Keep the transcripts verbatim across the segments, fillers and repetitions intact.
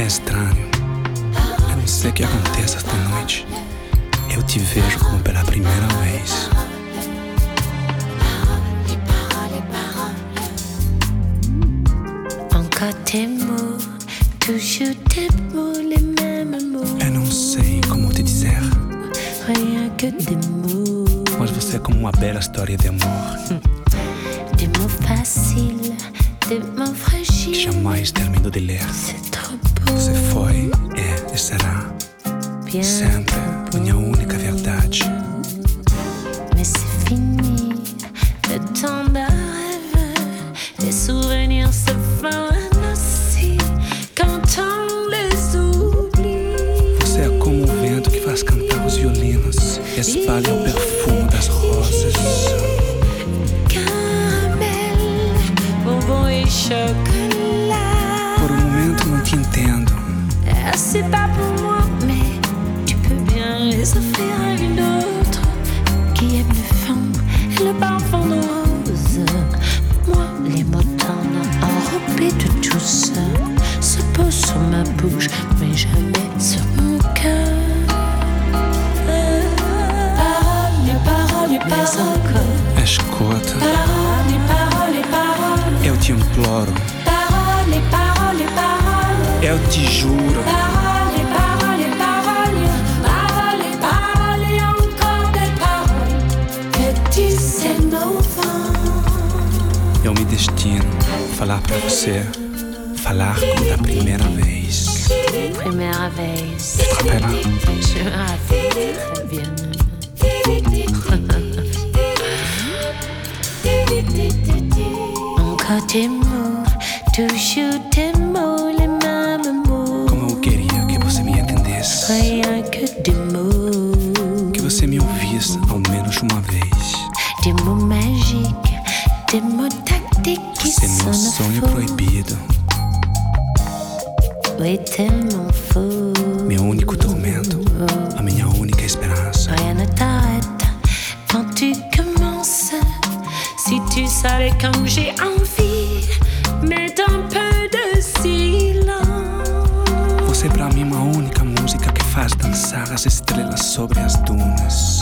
É estranho. Eu não sei o que acontece esta noite. Eu te vejo como pela primeira vez. Encore tes mots, toujours tes mots, les mêmes mots. Eu não sei como te dizer, Rien que des mots. mas você é como uma bela história de amor Des mots faciles, des mots que fragiles. jamais termino de ler. C'est trop beau. Você foi, é e será Bien sempre minha única verdade. Mais c'est fini, le temps de rêve. Les souvenirs se fanent aussi quand on les oublie. Você é como o vento que faz cantar os violinos e espalha o perfume das rosas. Caramel, bonbon et chocolat. Por um momento não te entendo. Ah, c'est pas pour moi, mais tu peux bien les offrir à une autre qui aime le fond et le parfum de rose. Moi, les mots tendres enrobés de douceur se posent sur ma bouche, mais jamais sur mon cœur. Paroles, paroles, paroles, encore. Escuta, Paroles, paroles, paroles. eu te imploro, Paroles, paroles, paroles. eu te juro. Paroles, paroles, paroles. Paroles, paroles et encore des paroles que disent nos vents. Eu me destino a falar pra você, falar como da primeira vez. Première vez, Tu te rappelles? je me rappelle très bien. Encore tes mots, toujours tes mots, les mêmes mots. Como eu queria que você me entendesse, Rien que des mots, que você me ouvisse ao menos uma vez. des mots magiques, des mots tactiques qui Você é meu sonnent sonho faux. proibido, Oui, tellement faux. meu único tormento, a minha única esperança. Rien ne t'arrête quand tu commences. Si tu savais comme j'ai envie, mais un peu de silence. Você é pra mim uma única música que faz dançar as estrelas sobre as dunas.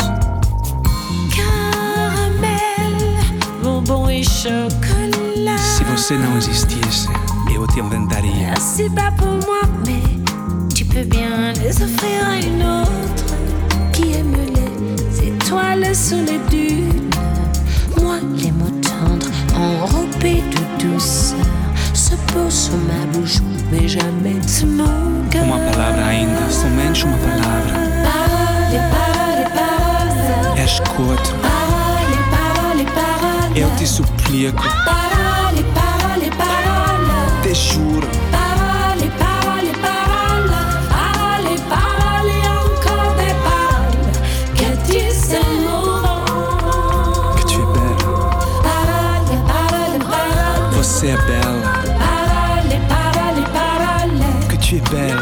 Caramel, bonbon et chocolat. Se você não existisse, eu te inventaria. Ah, c'est pas pour moi, mais tu peux bien les offrir à une autre qui aime les étoiles sous les dunes. Moi, les mots tendres enrobés de douceur se posent sur ma bouche, mais jamais sur mon cœur. Uma palavra ainda, somente uma palavra. Paroles, paroles, paroles. Escuta, Paroles, paroles, paroles. eu te suplico, Paroles, paroles, paroles. te juro. Paroles, paroles, paroles. Paroles, paroles et encore des paroles que disent nos vents. Que tu é bela, Paroles, paroles, paroles. você é bela, Paroles, paroles, paroles. que tu é bela.